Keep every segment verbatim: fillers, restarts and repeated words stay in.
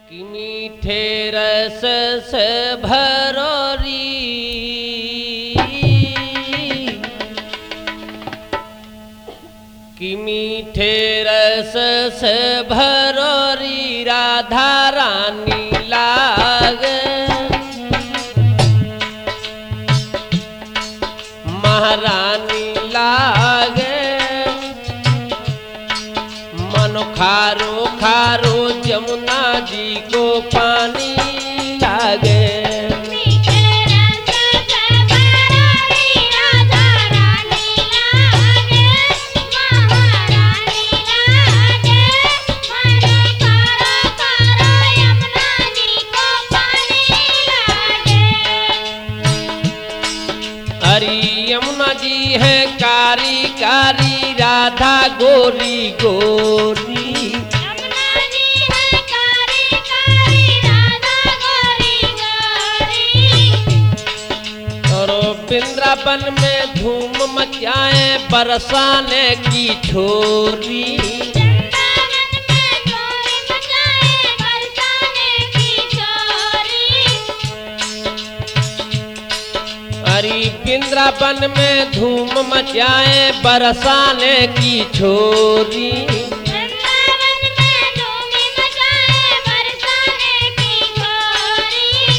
कि मीठे रस से भरोरी कि मीठे रस से भरोरी राधा रानी लागे महारानी लागे मनो खारो खारो जमुना जी को पानी लागे हरी यमुना जी है कारी कारी राधा गोरी गोरी यमुना जी है कारी कारी राधा गोरी गोरी और वृंदावन में धूम मचाए बरसाने की छोरी हरी वृंदावन में धूम मचाए बरसाने की छोरी वृंदावन में धूम मचाए बरसाने की छोरी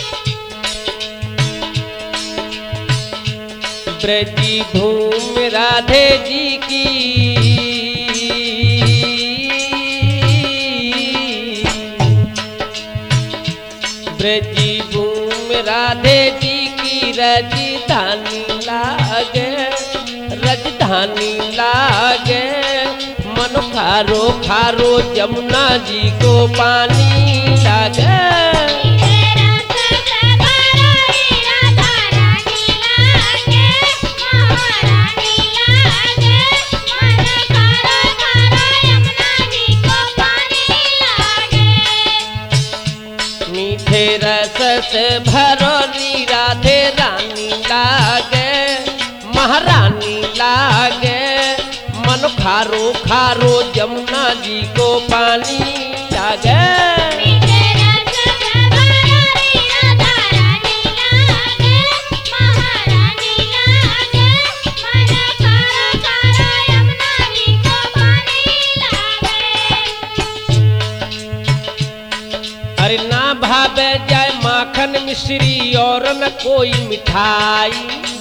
ब्रजी भूमि राधे जी की ब्रजी भूमि राधे जी राजधानी लागे राजधानी लागे मन खारो खारो जमुना जी को पानी लागे मीठे रस से भरोरी राधे रानी लागे महारानी लागे मन खारो खारो जमुना जी को पानी लागे अरे ना भावे जाए माखन मिश्री और न कोई मिठाई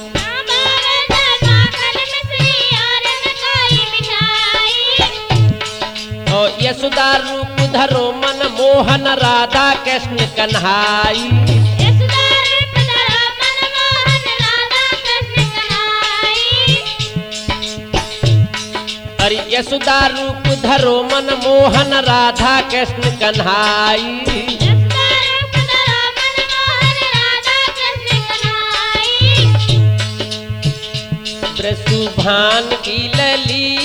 और यशोदा रूप धरो मन मोहन राधा कृष्ण कन्हाई अरे यशोदा रूप धरो मन मोहन राधा कृष्ण कन्हाई सुभान की लली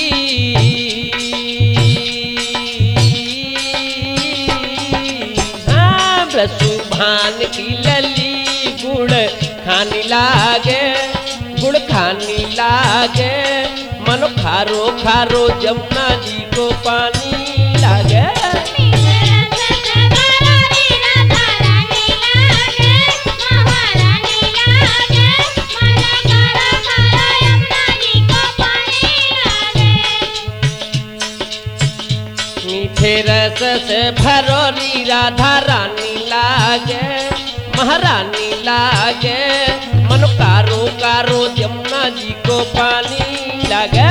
हाँ सुभान की लली गुड़ खानी लागे गुड़ खानी लागे मन खारो खारो जमुना जी को पानी लागे मीठे रस से भरोरी राधा रानी लागे महारानी लागे मन कारो कारो जमुना जी को पानी लागे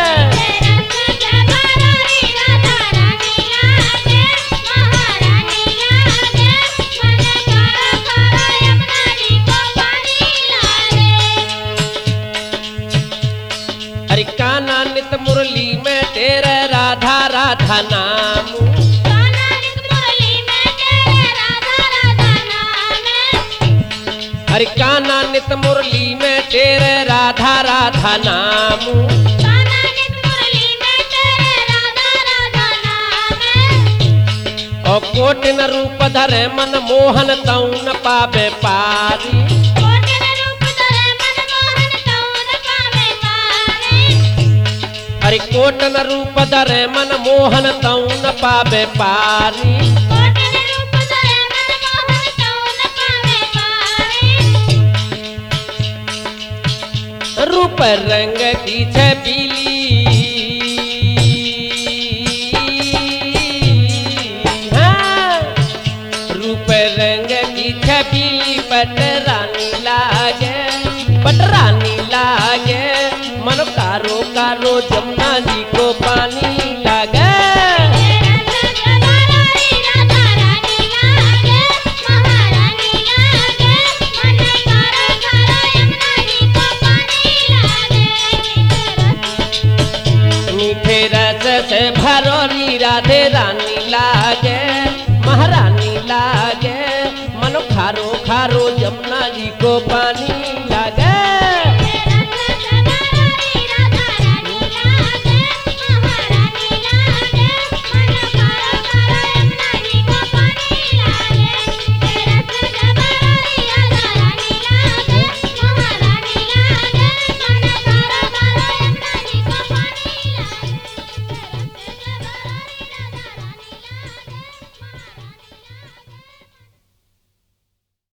अरे काना नित मुरली में तेरे राधा राधा नाम अरे काना नित मुरली में तेरे राधा राधा नाम और कोट न रूप धरे मन मोहन तऊ न पावे पारी अरे कोट न रूप धरे मन मोहन तऊ न पावे पारी कोट न रूप धरे रंग की छबीली हाँ, रूप रंग की छबीली पटरानी लागे पटरानी लागे मनो कारो कारो जमुना जी को पानी